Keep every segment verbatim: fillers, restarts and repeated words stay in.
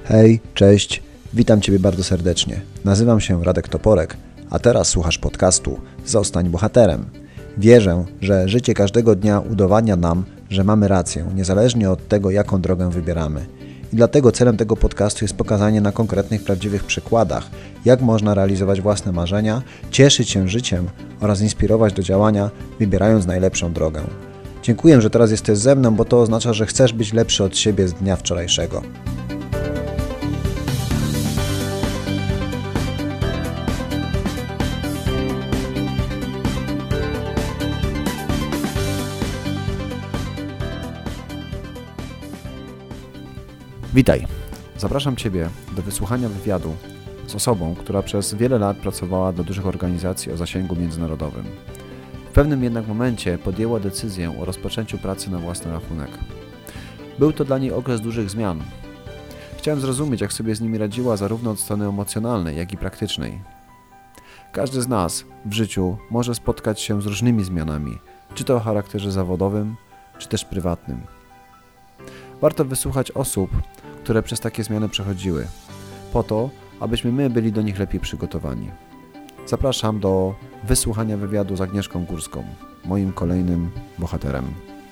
Hej, cześć, witam Ciebie bardzo serdecznie. Nazywam się Radek Toporek, a teraz słuchasz podcastu Zostań bohaterem. Wierzę, że życie każdego dnia udowadnia nam, że mamy rację, niezależnie od tego, jaką drogę wybieramy. I dlatego celem tego podcastu jest pokazanie na konkretnych, prawdziwych przykładach, jak można realizować własne marzenia, cieszyć się życiem oraz inspirować do działania, wybierając najlepszą drogę. Dziękuję, że teraz jesteś ze mną, bo to oznacza, że chcesz być lepszy od siebie z dnia wczorajszego. Witaj. Zapraszam Ciebie do wysłuchania wywiadu z osobą, która przez wiele lat pracowała dla dużych organizacji o zasięgu międzynarodowym. W pewnym jednak momencie podjęła decyzję o rozpoczęciu pracy na własny rachunek. Był to dla niej okres dużych zmian. Chciałem zrozumieć, jak sobie z nimi radziła zarówno od strony emocjonalnej, jak i praktycznej. Każdy z nas w życiu może spotkać się z różnymi zmianami, czy to o charakterze zawodowym, czy też prywatnym. Warto wysłuchać osób, które przez takie zmiany przechodziły, po to, abyśmy my byli do nich lepiej przygotowani. Zapraszam do wysłuchania wywiadu z Agnieszką Górską, moim kolejnym bohaterem.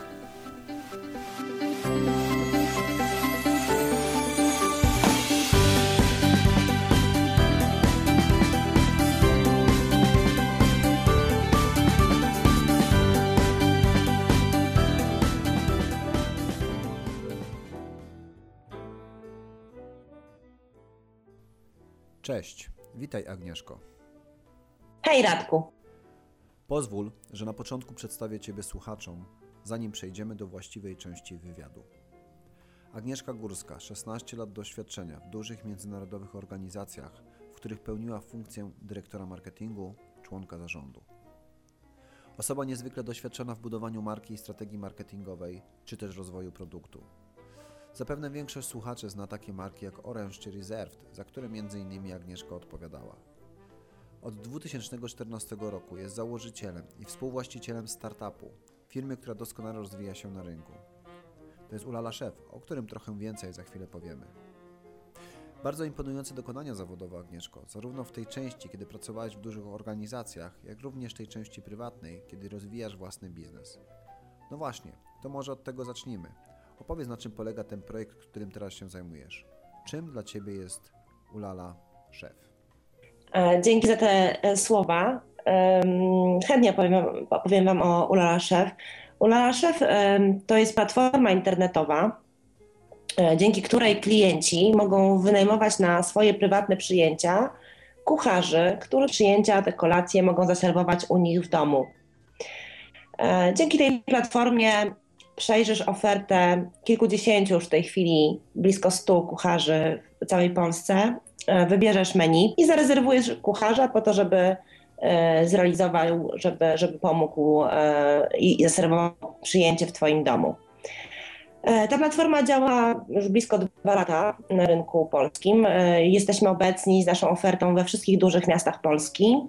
Cześć, witaj Agnieszko. Hej Radku. Pozwól, że na początku przedstawię Ciebie słuchaczom, zanim przejdziemy do właściwej części wywiadu. Agnieszka Górska, szesnaście lat doświadczenia w dużych międzynarodowych organizacjach, w których pełniła funkcję dyrektora marketingu, członka zarządu. Osoba niezwykle doświadczona w budowaniu marki i strategii marketingowej, czy też rozwoju produktu. Zapewne większość słuchaczy zna takie marki jak Orange czy Reserved, za które między innymi Agnieszka odpowiadała. Od dwa tysiące czternastego roku jest założycielem i współwłaścicielem startupu, firmy, która doskonale rozwija się na rynku. To jest Ulala Chef, o którym trochę więcej za chwilę powiemy. Bardzo imponujące dokonania zawodowe, Agnieszko, zarówno w tej części, kiedy pracowałaś w dużych organizacjach, jak również tej części prywatnej, kiedy rozwijasz własny biznes. No właśnie, to może od tego zacznijmy. Opowiedz, na czym polega ten projekt, którym teraz się zajmujesz. Czym dla Ciebie jest Ulala Chef? Dzięki za te słowa. Chętnie opowiem, opowiem Wam o Ulala Chef. Ulala Chef to jest platforma internetowa, dzięki której klienci mogą wynajmować na swoje prywatne przyjęcia kucharzy, których przyjęcia, te kolacje mogą zaserwować u nich w domu. Dzięki tej platformie przejrzysz ofertę kilkudziesięciu już w tej chwili, blisko stu kucharzy w całej Polsce, wybierzesz menu i zarezerwujesz kucharza po to, żeby zrealizował, żeby, żeby pomógł i zaserwował przyjęcie w Twoim domu. Ta platforma działa już blisko dwa lata na rynku polskim. Jesteśmy obecni z naszą ofertą we wszystkich dużych miastach Polski.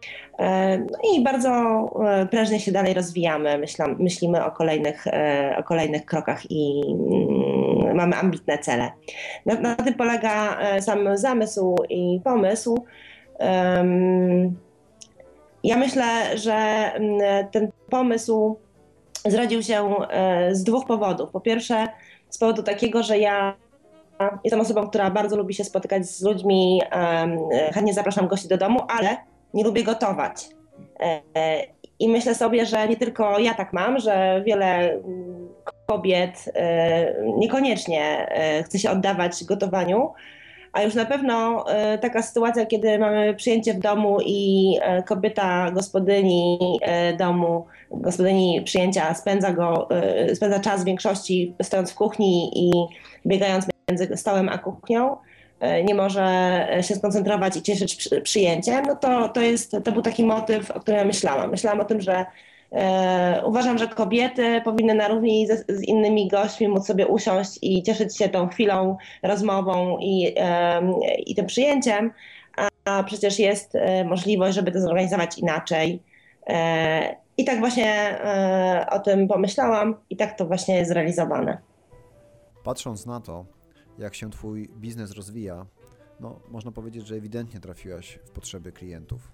No i bardzo prężnie się dalej rozwijamy. Myślam, myślimy o kolejnych, o kolejnych krokach i mamy ambitne cele. Na, na tym polega sam zamysł i pomysł. Ja myślę, że ten pomysł zrodził się z dwóch powodów. Po pierwsze, z powodu takiego, że ja jestem osobą, która bardzo lubi się spotykać z ludźmi, chętnie zapraszam gości do domu, ale nie lubię gotować. I myślę sobie, że nie tylko ja tak mam, że wiele kobiet niekoniecznie chce się oddawać gotowaniu, a już na pewno taka sytuacja, kiedy mamy przyjęcie w domu i kobieta gospodyni domu, gospodyni przyjęcia spędza, go, spędza czas w większości stojąc w kuchni i biegając między stołem a kuchnią, nie może się skoncentrować i cieszyć przyjęciem, no to, to, jest, to był taki motyw, o którym ja myślałam. Myślałam o tym, że e, uważam, że kobiety powinny na równi z, z innymi gośćmi móc sobie usiąść i cieszyć się tą chwilą, rozmową i, e, i tym przyjęciem, a, a przecież jest e, możliwość, żeby to zorganizować inaczej. E, I tak właśnie e, o tym pomyślałam i tak to właśnie jest zrealizowane. Patrząc na to, jak się Twój biznes rozwija, no można powiedzieć, że ewidentnie trafiłaś w potrzeby klientów.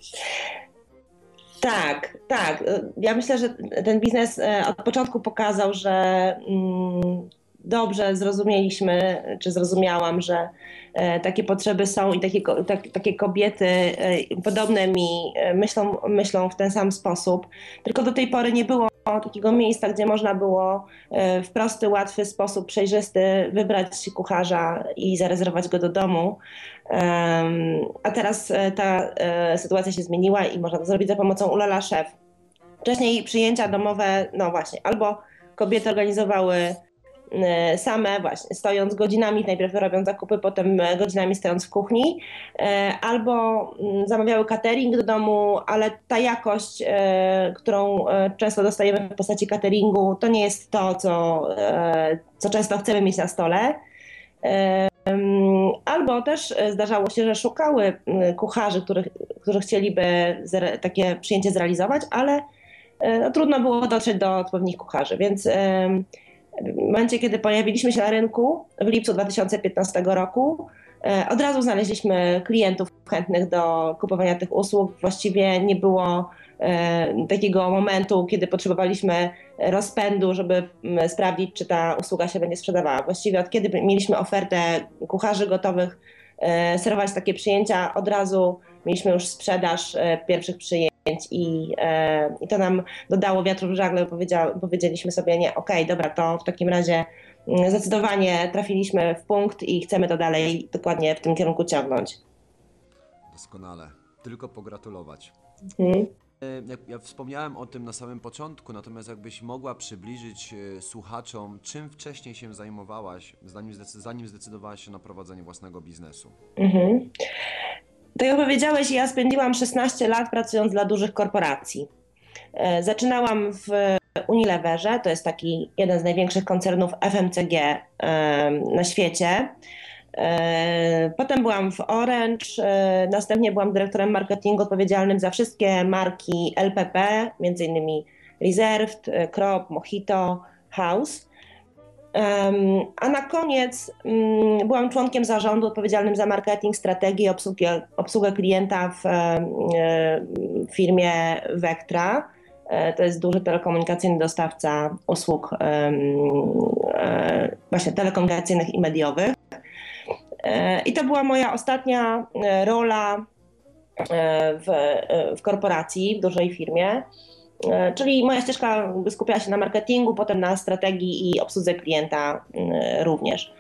Tak, tak. Ja myślę, że ten biznes od początku pokazał, że mm, dobrze zrozumieliśmy, czy zrozumiałam, że takie potrzeby są i takie, tak, takie kobiety podobne mi myślą, myślą w ten sam sposób. Tylko do tej pory nie było takiego miejsca, gdzie można było w prosty, łatwy sposób, przejrzysty wybrać kucharza i zarezerwować go do domu. A teraz ta sytuacja się zmieniła i można to zrobić za pomocą Ulala Chef. Wcześniej przyjęcia domowe, no właśnie, albo kobiety organizowały same, właśnie stojąc godzinami, najpierw robiąc zakupy, potem godzinami stojąc w kuchni, albo zamawiały catering do domu, ale ta jakość, którą często dostajemy w postaci cateringu, to nie jest to, co, co często chcemy mieć na stole. Albo też zdarzało się, że szukały kucharzy, których, którzy chcieliby takie przyjęcie zrealizować, ale no, trudno było dotrzeć do odpowiednich kucharzy, więc w momencie, kiedy pojawiliśmy się na rynku w lipcu dwa tysiące piętnastego roku, od razu znaleźliśmy klientów chętnych do kupowania tych usług. Właściwie nie było takiego momentu, kiedy potrzebowaliśmy rozpędu, żeby sprawdzić, czy ta usługa się będzie sprzedawała. Właściwie od kiedy mieliśmy ofertę kucharzy gotowych serwować takie przyjęcia, od razu mieliśmy już sprzedaż pierwszych przyjęć i, i to nam dodało wiatru w żagle. Powiedzieliśmy sobie, nie, okej, okay, dobra, to w takim razie zdecydowanie trafiliśmy w punkt i chcemy to dalej dokładnie w tym kierunku ciągnąć. Doskonale. Tylko pogratulować. Mhm. Jak ja wspomniałem o tym na samym początku, natomiast jakbyś mogła przybliżyć słuchaczom, czym wcześniej się zajmowałaś, zanim, zdecy- zanim zdecydowałaś się na prowadzenie własnego biznesu? Mhm. Tak jak powiedziałeś, ja spędziłam szesnaście lat pracując dla dużych korporacji. Zaczynałam w Unileverze, to jest taki jeden z największych koncernów F M C G na świecie. Potem byłam w Orange, następnie byłam dyrektorem marketingu odpowiedzialnym za wszystkie marki L P P, między innymi Reserved, Crop, Mojito, House. A na koniec byłam członkiem zarządu odpowiedzialnym za marketing, strategię i obsługę, obsługę klienta w firmie Vectra. To jest duży telekomunikacyjny dostawca usług właśnie telekomunikacyjnych i mediowych. I to była moja ostatnia rola w, w korporacji, w dużej firmie. Czyli moja ścieżka skupiała się na marketingu, potem na strategii i obsłudze klienta również.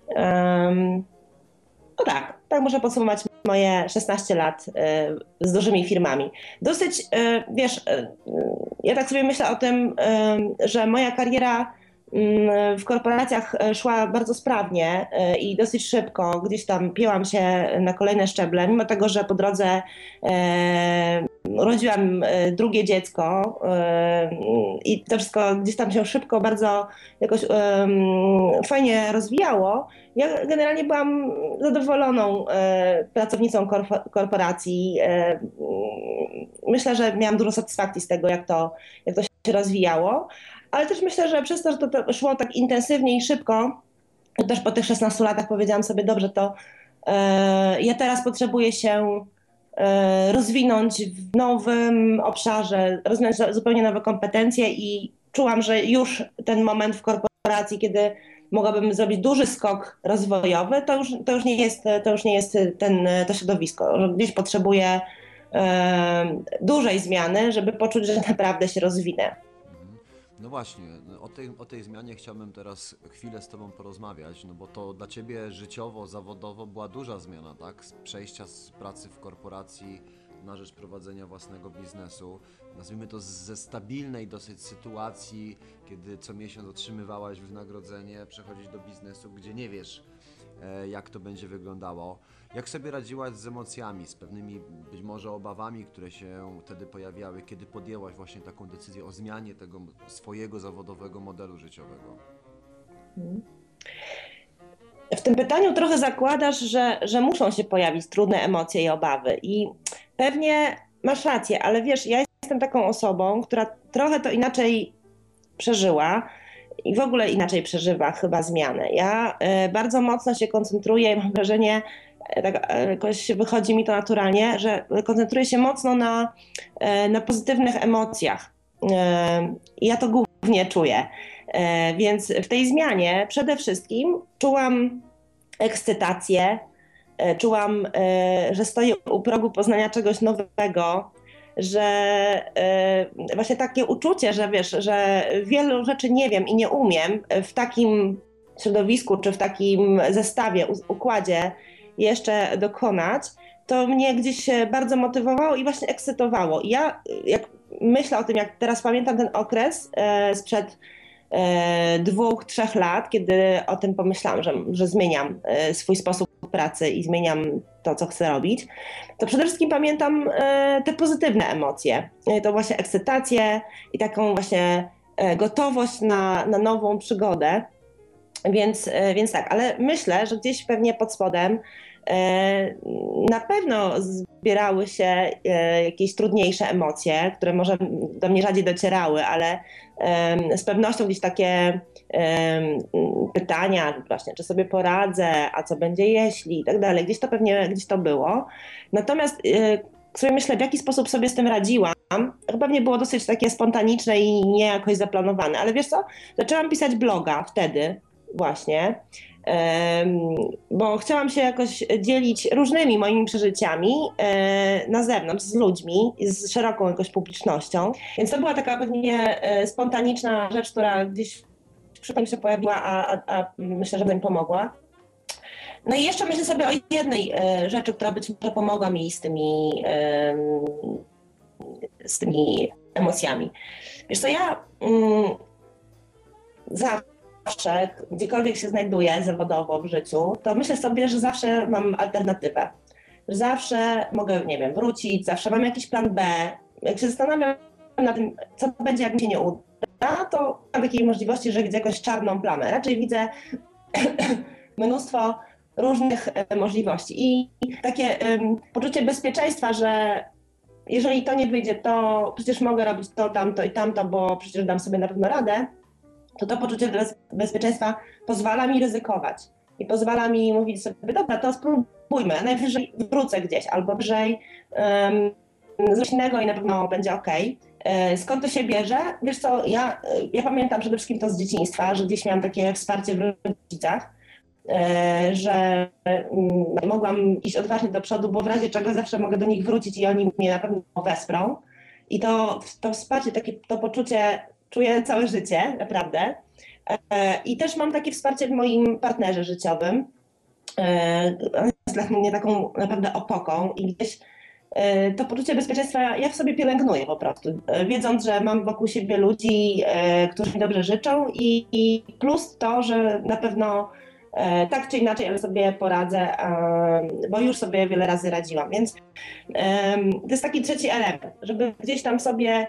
No tak, tak można podsumować moje szesnaście lat z dużymi firmami. Dosyć, wiesz, ja tak sobie myślę o tym, że moja kariera w korporacjach szła bardzo sprawnie i dosyć szybko. Gdzieś tam pięłam się na kolejne szczeble, mimo tego, że po drodze e, urodziłam drugie dziecko e, i to wszystko gdzieś tam się szybko, bardzo jakoś e, fajnie rozwijało. Ja generalnie byłam zadowoloną e, pracownicą korpo, korporacji. E, myślę, że miałam dużo satysfakcji z tego, jak to, jak to się rozwijało. Ale też myślę, że przez to, że to szło tak intensywnie i szybko, też po tych szesnastu latach powiedziałam sobie, dobrze, to e, ja teraz potrzebuję się e, rozwinąć w nowym obszarze, rozwinąć zupełnie nowe kompetencje i czułam, że już ten moment w korporacji, kiedy mogłabym zrobić duży skok rozwojowy, to już, to już nie jest, to już nie jest ten, to środowisko, że gdzieś potrzebuję e, dużej zmiany, żeby poczuć, że naprawdę się rozwinę. No właśnie, o tej, o tej zmianie chciałbym teraz chwilę z Tobą porozmawiać, no bo to dla Ciebie życiowo, zawodowo była duża zmiana, tak? Z przejścia z pracy w korporacji na rzecz prowadzenia własnego biznesu. Nazwijmy to ze stabilnej dosyć sytuacji, kiedy co miesiąc otrzymywałaś wynagrodzenie, przechodzić do biznesu, gdzie nie wiesz, jak to będzie wyglądało. Jak sobie radziłaś z emocjami, z pewnymi być może obawami, które się wtedy pojawiały, kiedy podjęłaś właśnie taką decyzję o zmianie tego swojego zawodowego modelu życiowego? W tym pytaniu trochę zakładasz, że, że muszą się pojawić trudne emocje i obawy. I pewnie masz rację, ale wiesz, ja jestem taką osobą, która trochę to inaczej przeżyła i w ogóle inaczej przeżywa chyba zmianę. Ja e, bardzo mocno się koncentruję i mam wrażenie, e, tak e, jakoś wychodzi mi to naturalnie, że koncentruję się mocno na, e, na pozytywnych emocjach. E, I ja to głównie czuję. E, Więc w tej zmianie przede wszystkim czułam ekscytację, e, czułam, e, że stoję u progu poznania czegoś nowego, że e, właśnie takie uczucie, że wiesz, że wielu rzeczy nie wiem i nie umiem w takim środowisku czy w takim zestawie, u- układzie jeszcze dokonać, to mnie gdzieś e, bardzo motywowało i właśnie ekscytowało. I ja jak myślę o tym, jak teraz pamiętam ten okres e, sprzed e, dwóch, trzech lat, kiedy o tym pomyślałam, że, że zmieniam e, swój sposób pracy i zmieniam to, co chcę robić, to przede wszystkim pamiętam e, te pozytywne emocje. E, to właśnie ekscytację i taką właśnie e, gotowość na, na nową przygodę. Więc, e, więc tak, ale myślę, że gdzieś pewnie pod spodem e, na pewno zbierały się e, jakieś trudniejsze emocje, które może do mnie rzadziej docierały, ale e, z pewnością gdzieś takie e, pytania właśnie, czy sobie poradzę, a co będzie jeśli i tak dalej, gdzieś to pewnie gdzieś to było. Natomiast e, sobie myślę, w jaki sposób sobie z tym radziłam, to pewnie było dosyć takie spontaniczne i nie jakoś zaplanowane, ale wiesz co, zaczęłam pisać bloga wtedy, właśnie, em, bo chciałam się jakoś dzielić różnymi moimi przeżyciami e, na zewnątrz, z ludźmi, z szeroką jakąś publicznością. Więc to była taka pewnie e, spontaniczna rzecz, która gdzieś przypadkiem się pojawiła, a, a, a myślę, że mi pomogła. No i jeszcze myślę sobie o jednej e, rzeczy, która być może pomogła mi z tymi, em, z tymi emocjami. Wiesz co, ja mm, zawsze, gdziekolwiek się znajduję zawodowo w życiu, to myślę sobie, że zawsze mam alternatywę. Że zawsze mogę, nie wiem, wrócić, zawsze mam jakiś plan B. Jak się zastanawiam nad tym, co będzie, jak mi się nie uda, to mam takiej możliwości, że widzę jakąś czarną plamę. Raczej widzę mnóstwo różnych e, możliwości. I takie em, poczucie bezpieczeństwa, że jeżeli to nie wyjdzie, to przecież mogę robić to, tamto i tamto, bo przecież dam sobie na pewno radę, to to poczucie bez, bezpieczeństwa pozwala mi ryzykować i pozwala mi mówić sobie, dobra, to spróbujmy, najwyżej wrócę gdzieś, albo wyżej um, coś innego i na pewno będzie okej. Okay. Skąd to się bierze? Wiesz co, ja, ja pamiętam przede wszystkim to z dzieciństwa, że gdzieś miałam takie wsparcie w rodzicach, e, że um, mogłam iść odważnie do przodu, bo w razie czego zawsze mogę do nich wrócić i oni mnie na pewno wesprą. I to, to wsparcie, takie, to poczucie czuję całe życie, naprawdę. I też mam takie wsparcie w moim partnerze życiowym. On jest dla mnie taką naprawdę opoką i gdzieś to poczucie bezpieczeństwa ja w sobie pielęgnuję po prostu, wiedząc, że mam wokół siebie ludzi, którzy mi dobrze życzą i, i plus to, że na pewno tak czy inaczej, ale sobie poradzę, bo już sobie wiele razy radziłam. Więc to jest taki trzeci element, żeby gdzieś tam sobie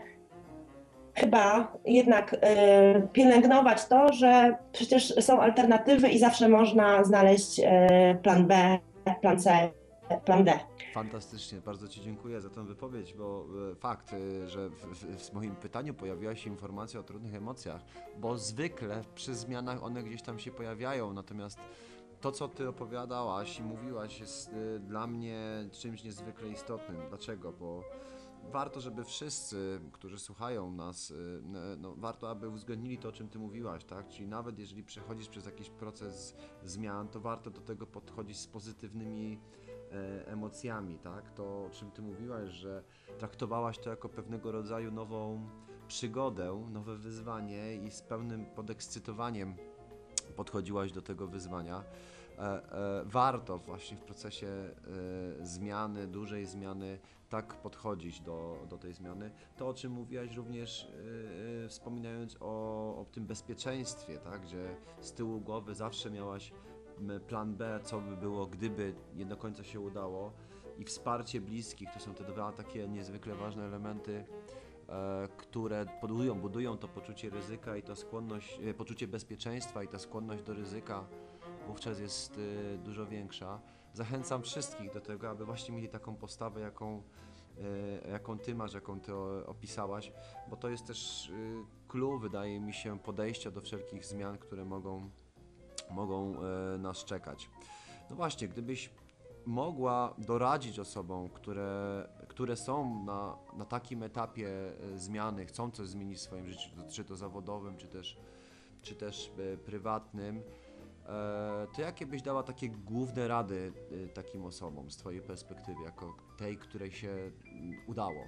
chyba jednak y, pielęgnować to, że przecież są alternatywy i zawsze można znaleźć y, plan B, plan C, plan D. Fantastycznie, bardzo Ci dziękuję za tę wypowiedź, bo e, fakt, e, że w, w, w moim pytaniu pojawiła się informacja o trudnych emocjach, bo zwykle przy zmianach one gdzieś tam się pojawiają, natomiast to, co Ty opowiadałaś i mówiłaś, jest e, dla mnie czymś niezwykle istotnym. Dlaczego? Bo warto, żeby wszyscy, którzy słuchają nas, no, warto, aby uwzględnili to, o czym Ty mówiłaś, tak? Czyli nawet jeżeli przechodzisz przez jakiś proces zmian, to warto do tego podchodzić z pozytywnymi e, emocjami, tak? To, o czym Ty mówiłaś, że traktowałaś to jako pewnego rodzaju nową przygodę, nowe wyzwanie i z pełnym podekscytowaniem podchodziłaś do tego wyzwania. E, e, warto właśnie w procesie e, zmiany, dużej zmiany tak podchodzić do, do tej zmiany. To, o czym mówiłaś również yy, wspominając o, o tym bezpieczeństwie, tak, gdzie z tyłu głowy zawsze miałaś plan B, co by było, gdyby nie do końca się udało, i wsparcie bliskich, to są te dwa takie niezwykle ważne elementy, e, które budują, budują to poczucie ryzyka i to skłonność, e, poczucie bezpieczeństwa i ta skłonność do ryzyka wówczas jest e, dużo większa. Zachęcam wszystkich do tego, aby właśnie mieli taką postawę, jaką y, jaką ty masz, jaką ty opisałaś, bo to jest też y, clue, wydaje mi się, podejścia do wszelkich zmian, które mogą, mogą y, nas czekać. No właśnie, gdybyś mogła doradzić osobom, które, które są na, na takim etapie y, zmiany, chcą coś zmienić w swoim życiu, czy to zawodowym, czy też, czy też y, prywatnym, to jakie byś dała takie główne rady takim osobom z twojej perspektywy, jako tej, której się udało?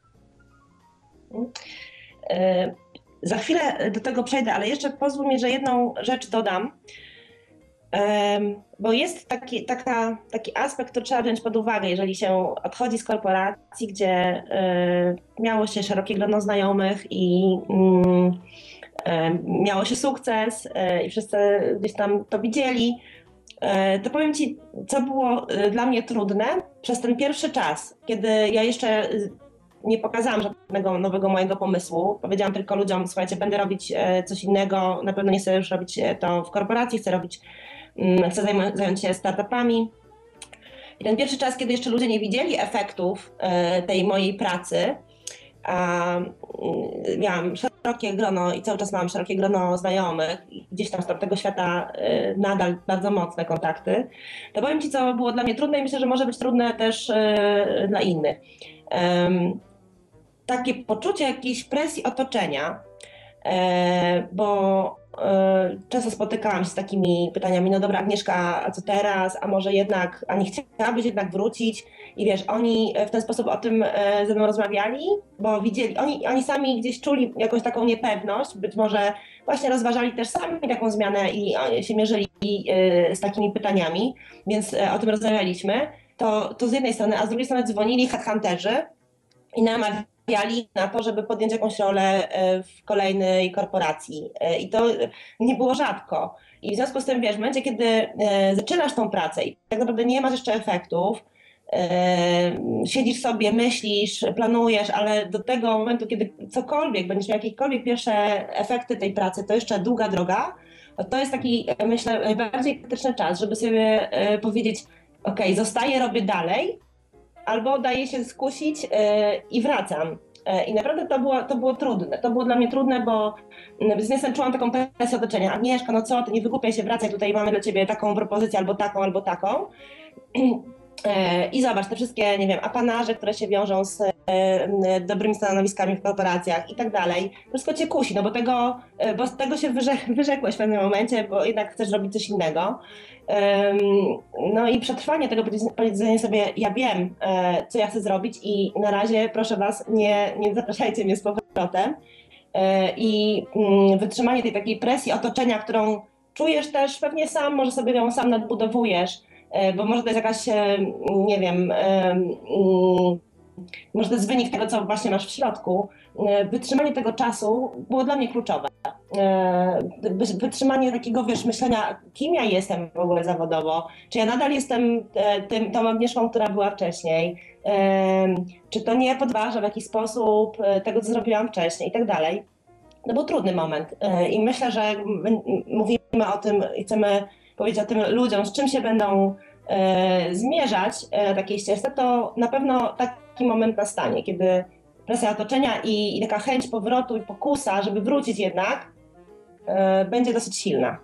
Za chwilę do tego przejdę, ale jeszcze pozwól mi, że jedną rzecz dodam, bo jest taki, taka, taki aspekt, który trzeba wziąć pod uwagę, jeżeli się odchodzi z korporacji, gdzie miało się szerokie grono znajomych i miało się sukces i wszyscy gdzieś tam to widzieli, to powiem ci, co było dla mnie trudne przez ten pierwszy czas, kiedy ja jeszcze nie pokazałam żadnego nowego mojego pomysłu. Powiedziałam tylko ludziom, słuchajcie, będę robić coś innego, na pewno nie chcę już robić to w korporacji, chcę robić, chcę zająć się startupami. I ten pierwszy czas, kiedy jeszcze ludzie nie widzieli efektów tej mojej pracy, a miałam szerokie grono i cały czas mam szerokie grono znajomych i gdzieś tam z tamtego świata nadal bardzo mocne kontakty, to powiem ci, co było dla mnie trudne i myślę, że może być trudne też dla innych. Takie poczucie jakiejś presji otoczenia, bo często spotykałam się z takimi pytaniami, no dobra Agnieszka, a co teraz, a może jednak, a nie chciałabyś jednak wrócić? I wiesz, oni w ten sposób o tym ze mną rozmawiali, bo widzieli, oni, oni sami gdzieś czuli jakąś taką niepewność, być może właśnie rozważali też sami taką zmianę i się mierzyli z takimi pytaniami, więc o tym rozmawialiśmy. To, to z jednej strony, a z drugiej strony dzwonili headhunterzy i namawiali na to, żeby podjąć jakąś rolę w kolejnej korporacji. I to nie było rzadko. I w związku z tym, wiesz, w momencie, kiedy zaczynasz tą pracę i tak naprawdę nie masz jeszcze efektów, siedzisz sobie, myślisz, planujesz, ale do tego momentu, kiedy cokolwiek, będziesz miał jakiekolwiek pierwsze efekty tej pracy, to jeszcze długa droga, to jest taki, myślę, najbardziej krytyczny czas, żeby sobie powiedzieć, ok, zostaję, robię dalej, albo daję się skusić yy, i wracam. Yy, I naprawdę to było, to było trudne. To było dla mnie trudne, bo z biznesem czułam taką presję otoczenia. Agnieszka, no co, ty nie wygłupiaj się, wracaj, tutaj mamy dla ciebie taką propozycję, albo taką, albo taką. Yy, I zobacz, te wszystkie, nie wiem, apanaże, które się wiążą z yy, dobrymi stanowiskami w korporacjach i tak dalej. Wszystko cię kusi, no bo tego, yy, bo z tego się wyrzek, wyrzekłeś w pewnym momencie, bo jednak chcesz robić coś innego. No i przetrwanie tego, powiedzenie sobie, ja wiem, co ja chcę zrobić i na razie proszę was, nie, nie zapraszajcie mnie z powrotem. I wytrzymanie tej takiej presji otoczenia, którą czujesz też pewnie sam, może sobie ją sam nadbudowujesz, bo może to jest jakaś, nie wiem, może to jest wynik tego, co właśnie masz w środku. Wytrzymanie tego czasu było dla mnie kluczowe. Wytrzymanie takiego, wiesz, myślenia, kim ja jestem w ogóle zawodowo, czy ja nadal jestem tym, tą Agnieszką, która była wcześniej, czy to nie podważa w jakiś sposób tego, co zrobiłam wcześniej i tak dalej. To był trudny moment i myślę, że mówimy o tym i chcemy powiedzieć o tym ludziom, z czym się będą zmierzać na takiej ścieżce, to na pewno taki moment nastanie, kiedy presja otoczenia i, i taka chęć powrotu i pokusa, żeby wrócić jednak, e, będzie dosyć silna.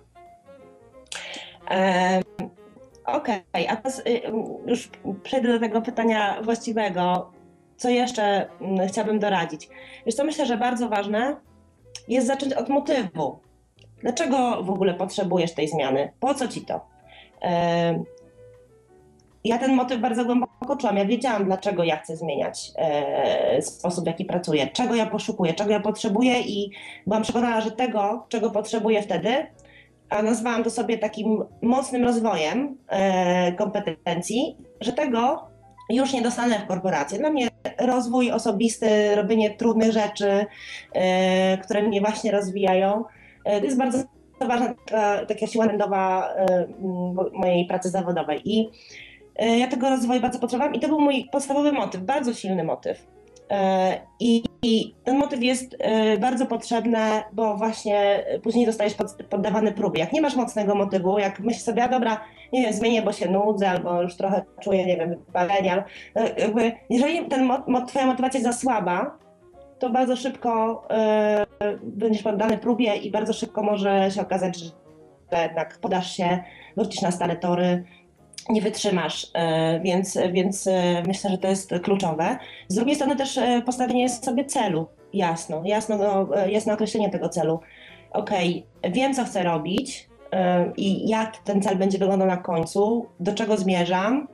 E, Okej, okay. A teraz y, już przejdę do tego pytania właściwego. Co jeszcze y, chciałabym doradzić? Wiesz co, myślę, że bardzo ważne jest zacząć od motywu. Dlaczego w ogóle potrzebujesz tej zmiany? Po co ci to? E, Ja ten motyw bardzo głęboko czułam. Ja wiedziałam, dlaczego ja chcę zmieniać e, sposób, w jaki pracuję, czego ja poszukuję, czego ja potrzebuję i byłam przekonana, że tego, czego potrzebuję wtedy, a nazwałam to sobie takim mocnym rozwojem e, kompetencji, że tego już nie dostanę w korporacji. Dla mnie rozwój osobisty, robienie trudnych rzeczy, e, które mnie właśnie rozwijają, e, to jest bardzo ważna taka, taka siła napędowa e, mojej pracy zawodowej. I ja tego rozwoju bardzo potrzebowałam i to był mój podstawowy motyw, bardzo silny motyw. I, I ten motyw jest bardzo potrzebny, bo właśnie później zostajesz pod, poddawany próbie. Jak nie masz mocnego motywu, jak myślisz sobie, a dobra, nie wiem, zmienię, bo się nudzę, albo już trochę czuję, nie wiem, wypalenia. Jakby, jeżeli ten, twoja motywacja jest za słaba, to bardzo szybko y, będziesz poddany próbie i bardzo szybko może się okazać, że jednak podasz się, wrócisz na stare tory, nie wytrzymasz, więc, więc myślę, że to jest kluczowe. Z drugiej strony też postawienie sobie celu, jasno, jasno, no, jasne określenie tego celu. Okej, okay, wiem, co chcę robić i jak ten cel będzie wyglądał na końcu, do czego zmierzam.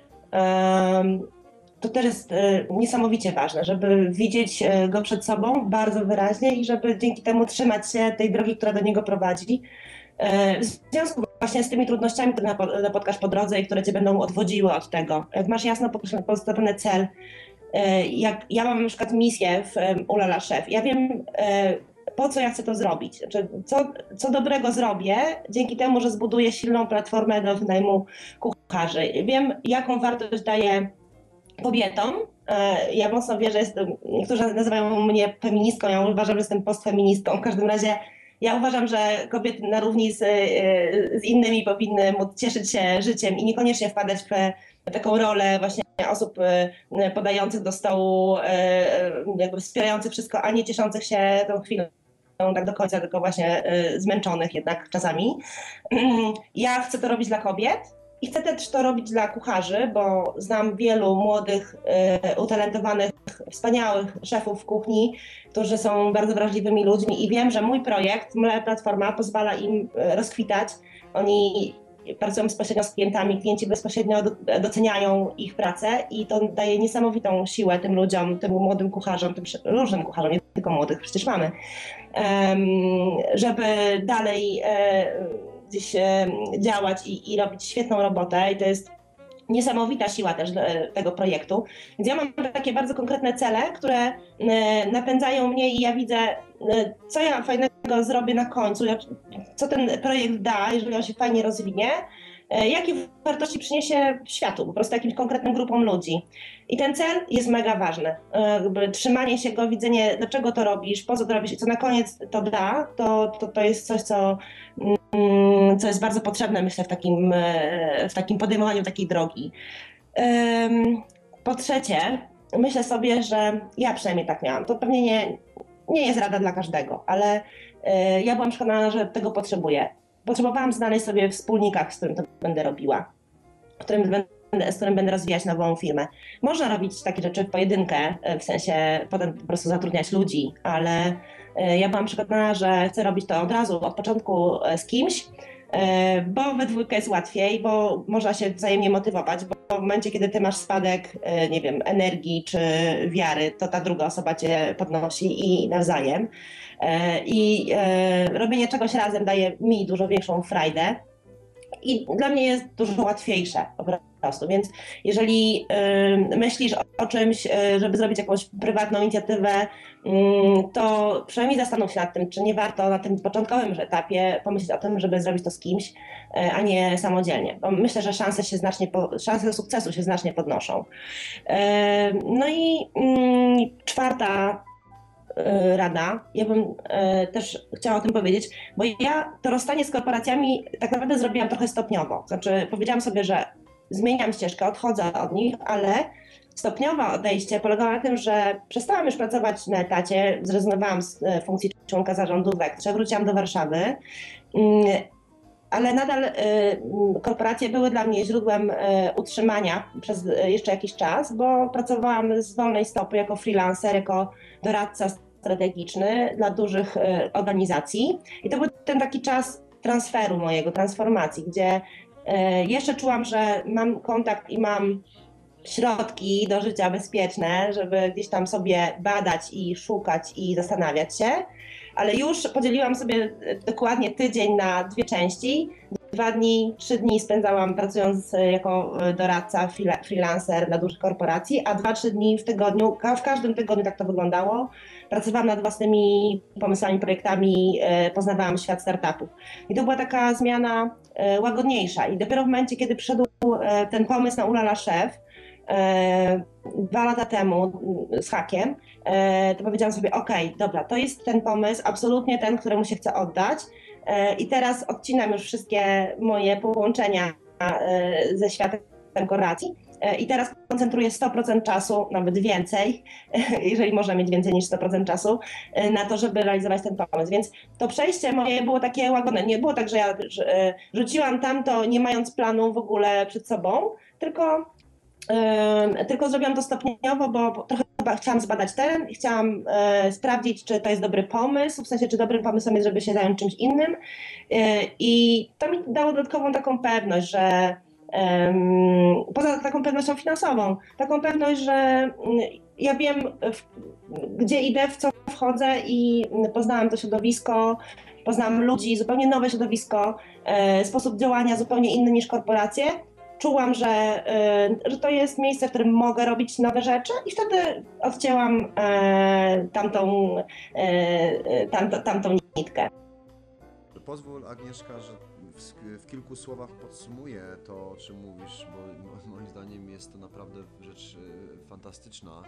To też jest niesamowicie ważne, żeby widzieć go przed sobą bardzo wyraźnie i żeby dzięki temu trzymać się tej drogi, która do niego prowadzi. W związku właśnie z tymi trudnościami, które napotkasz po drodze i które cię będą odwodziły od tego. Jak masz jasno postawiony cel, jak ja mam na przykład misję w Ulala Chef, ja wiem, po co ja chcę to zrobić, znaczy, co, co dobrego zrobię dzięki temu, że zbuduję silną platformę do wynajmu kucharzy. Wiem, jaką wartość daję kobietom. Ja mocno wierzę, jestem, niektórzy nazywają mnie feministką, ja uważam, że jestem postfeministką. W każdym razie ja uważam, że kobiety na równi z, z innymi powinny móc cieszyć się życiem i niekoniecznie wpadać w taką rolę właśnie osób podających do stołu, jakby wspierających wszystko, a nie cieszących się tą chwilą tak do końca, tylko właśnie zmęczonych jednak czasami. Ja chcę to robić dla kobiet. I chcę też to robić dla kucharzy, bo znam wielu młodych, y, utalentowanych, wspaniałych szefów kuchni, którzy są bardzo wrażliwymi ludźmi i wiem, że mój projekt, moja platforma pozwala im rozkwitać. Oni pracują bezpośrednio z klientami, klienci bezpośrednio doceniają ich pracę i to daje niesamowitą siłę tym ludziom, tym młodym kucharzom, tym różnym kucharzom, nie tylko młodych, przecież mamy, um, żeby dalej um, gdzieś działać i, i robić świetną robotę i to jest niesamowita siła też tego projektu. Więc ja mam takie bardzo konkretne cele, które napędzają mnie i ja widzę, co ja fajnego zrobię na końcu, co ten projekt da, jeżeli on się fajnie rozwinie, jakie wartości przyniesie światu, po prostu jakimś konkretnym grupom ludzi. I ten cel jest mega ważny. Jakby trzymanie się go, widzenie, dlaczego to robisz, po co to robisz i co na koniec to da, to, to, to jest coś, co, co jest bardzo potrzebne, myślę, w takim, w takim podejmowaniu takiej drogi. Po trzecie, myślę sobie, że ja przynajmniej tak miałam. To pewnie nie, nie jest rada dla każdego, ale ja byłam przekonana, że tego potrzebuję. Potrzebowałam znaleźć sobie wspólnika, z którym to będę robiła, z którym będę, z którym będę rozwijać nową firmę. Można robić takie rzeczy w pojedynkę, w sensie potem po prostu zatrudniać ludzi, ale ja byłam przekonana, że chcę robić to od razu, od początku z kimś, bo we dwójkę jest łatwiej, bo można się wzajemnie motywować, bo w momencie, kiedy ty masz spadek, nie wiem, energii czy wiary, to ta druga osoba cię podnosi i nawzajem. I robienie czegoś razem daje mi dużo większą frajdę i dla mnie jest dużo łatwiejsze po prostu, więc jeżeli myślisz o czymś, żeby zrobić jakąś prywatną inicjatywę, to przynajmniej zastanów się nad tym, czy nie warto na tym początkowym etapie pomyśleć o tym, żeby zrobić to z kimś, a nie samodzielnie, bo myślę, że szanse się znacznie, szanse sukcesu się znacznie podnoszą. No i czwarta rada, ja bym też chciała o tym powiedzieć, bo ja to rozstanie z korporacjami tak naprawdę zrobiłam trochę stopniowo. Znaczy powiedziałam sobie, że zmieniam ścieżkę, odchodzę od nich, ale stopniowe odejście polegało na tym, że przestałam już pracować na etacie, zrezygnowałam z funkcji członka zarządu Vectrze, wróciłam do Warszawy, ale nadal korporacje były dla mnie źródłem utrzymania przez jeszcze jakiś czas, bo pracowałam z wolnej stopy jako freelancer, jako doradca strategiczny dla dużych organizacji i to był ten taki czas transferu mojego, transformacji, gdzie jeszcze czułam, że mam kontakt i mam środki do życia bezpieczne, żeby gdzieś tam sobie badać i szukać i zastanawiać się, ale już podzieliłam sobie dokładnie tydzień na dwie części. Dwa dni, trzy dni spędzałam pracując jako doradca, freelancer dla dużych korporacji, a dwa, trzy dni w tygodniu, w każdym tygodniu tak to wyglądało. Pracowałam nad własnymi pomysłami, projektami, poznawałam świat startupów. I to była taka zmiana łagodniejsza. I dopiero w momencie, kiedy przyszedł ten pomysł na Ulala Chef, dwa lata temu z hakiem, to powiedziałam sobie, okej, dobra, to jest ten pomysł, absolutnie ten, któremu się chcę oddać i teraz odcinam już wszystkie moje połączenia ze światem korporacji i teraz koncentruję sto procent czasu, nawet więcej, jeżeli można mieć więcej niż sto procent czasu, na to, żeby realizować ten pomysł. Więc to przejście moje było takie łagodne. Nie było tak, że ja rzuciłam tamto, nie mając planu w ogóle przed sobą, tylko, yy, tylko zrobiłam to stopniowo, bo trochę chyba chciałam zbadać teren i chciałam yy, sprawdzić, czy to jest dobry pomysł, w sensie, czy dobrym pomysłem jest, żeby się zająć czymś innym. Yy, I to mi dało dodatkową taką pewność, że Um, poza taką pewnością finansową, taką pewność, że ja wiem, w, gdzie idę, w co wchodzę i poznałam to środowisko, poznałam ludzi, zupełnie nowe środowisko, e, sposób działania zupełnie inny niż korporacje. Czułam, że, e, że to jest miejsce, w którym mogę robić nowe rzeczy i wtedy odcięłam e, tamtą, e, tamto, tamtą nitkę. Pozwól, Agnieszka, że w, w kilku słowach podsumuję to, o czym mówisz, bo moim zdaniem jest to naprawdę rzecz fantastyczna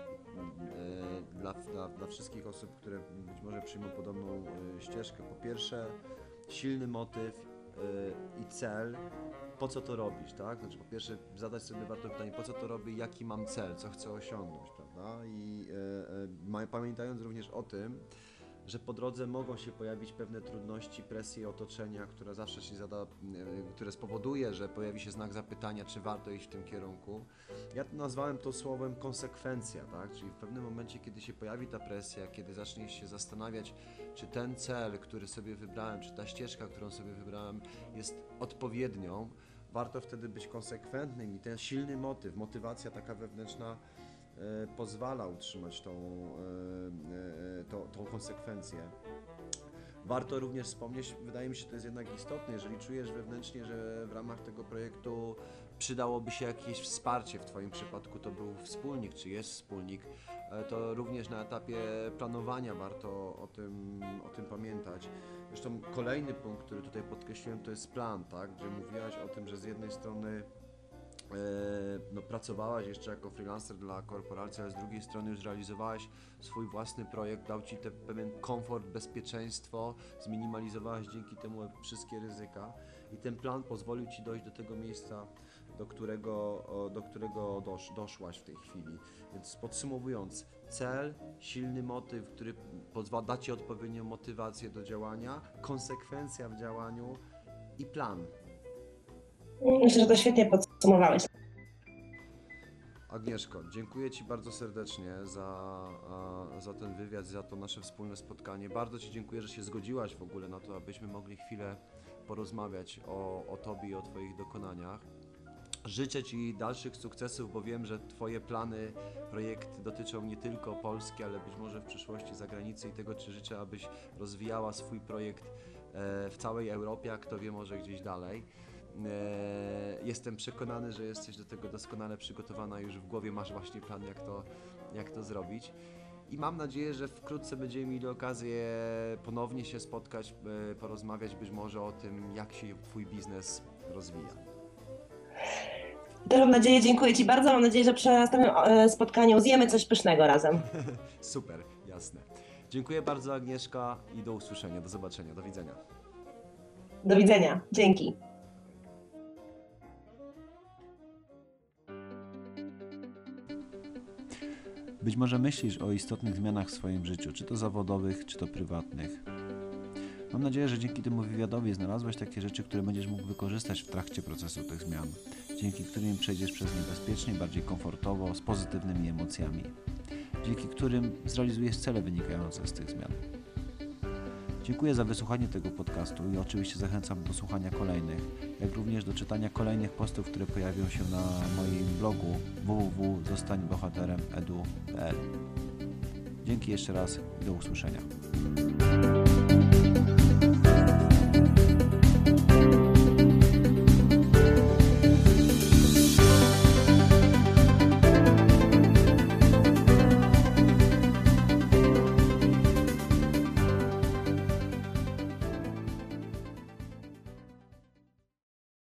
dla, dla, dla wszystkich osób, które być może przyjmą podobną ścieżkę. Po pierwsze, silny motyw i cel, po co to robisz, tak? Znaczy, po pierwsze, zadać sobie warto pytanie, po co to robię, jaki mam cel, co chcę osiągnąć, prawda? I e, e, pamiętając również o tym, że po drodze mogą się pojawić pewne trudności, presje otoczenia, które zawsze się zada, które spowoduje, że pojawi się znak zapytania, czy warto iść w tym kierunku. Ja nazwałem to słowem konsekwencja, tak? Czyli w pewnym momencie, kiedy się pojawi ta presja, kiedy zaczniesz się zastanawiać, czy ten cel, który sobie wybrałem, czy ta ścieżka, którą sobie wybrałem, jest odpowiednią, warto wtedy być konsekwentnym i ten silny motyw, motywacja taka wewnętrzna pozwala utrzymać tą, tą, tą konsekwencję. Warto również wspomnieć, wydaje mi się, że to jest jednak istotne, jeżeli czujesz wewnętrznie, że w ramach tego projektu przydałoby się jakieś wsparcie, w Twoim przypadku to był wspólnik, czy jest wspólnik, to również na etapie planowania warto o tym, o tym pamiętać. Zresztą kolejny punkt, który tutaj podkreśliłem, to jest plan, tak? Gdzie mówiłaś o tym, że z jednej strony no, pracowałaś jeszcze jako freelancer dla korporacji, ale z drugiej strony już realizowałaś swój własny projekt, dał Ci te, pewien komfort, bezpieczeństwo, zminimalizowałaś dzięki temu wszystkie ryzyka i ten plan pozwolił Ci dojść do tego miejsca, do którego, do którego dosz, doszłaś w tej chwili. Więc podsumowując, cel, silny motyw, który pozwala dać Ci odpowiednią motywację do działania, konsekwencja w działaniu i plan. Myślę, że to świetnie podsumowałeś. Agnieszko, dziękuję Ci bardzo serdecznie za, za ten wywiad, za to nasze wspólne spotkanie. Bardzo Ci dziękuję, że się zgodziłaś w ogóle na to, abyśmy mogli chwilę porozmawiać o, o Tobie i o Twoich dokonaniach. Życzę Ci dalszych sukcesów, bo wiem, że Twoje plany, projekty dotyczą nie tylko Polski, ale być może w przyszłości zagranicy i tego Ci życzę, abyś rozwijała swój projekt w całej Europie, a kto wie, może gdzieś dalej. Jestem przekonany, że jesteś do tego doskonale przygotowana, już w głowie masz właśnie plan, jak to, jak to zrobić. I mam nadzieję, że wkrótce będziemy mieli okazję ponownie się spotkać, porozmawiać być może o tym, jak się Twój biznes rozwija. Też mam nadzieję, dziękuję Ci bardzo. Mam nadzieję, że przy następnym spotkaniu zjemy coś pysznego razem. Super, jasne. Dziękuję bardzo, Agnieszka, i do usłyszenia, do zobaczenia, do widzenia. Do widzenia, dzięki. Być może myślisz o istotnych zmianach w swoim życiu, czy to zawodowych, czy to prywatnych. Mam nadzieję, że dzięki temu wywiadowi znalazłeś takie rzeczy, które będziesz mógł wykorzystać w trakcie procesu tych zmian, dzięki którym przejdziesz przez nie bezpiecznie, bardziej komfortowo, z pozytywnymi emocjami, dzięki którym zrealizujesz cele wynikające z tych zmian. Dziękuję za wysłuchanie tego podcastu i oczywiście zachęcam do słuchania kolejnych, jak również do czytania kolejnych postów, które pojawią się na moim blogu w w w kropka zostań bohaterem kropka edu kropka p l. Dzięki jeszcze raz i do usłyszenia.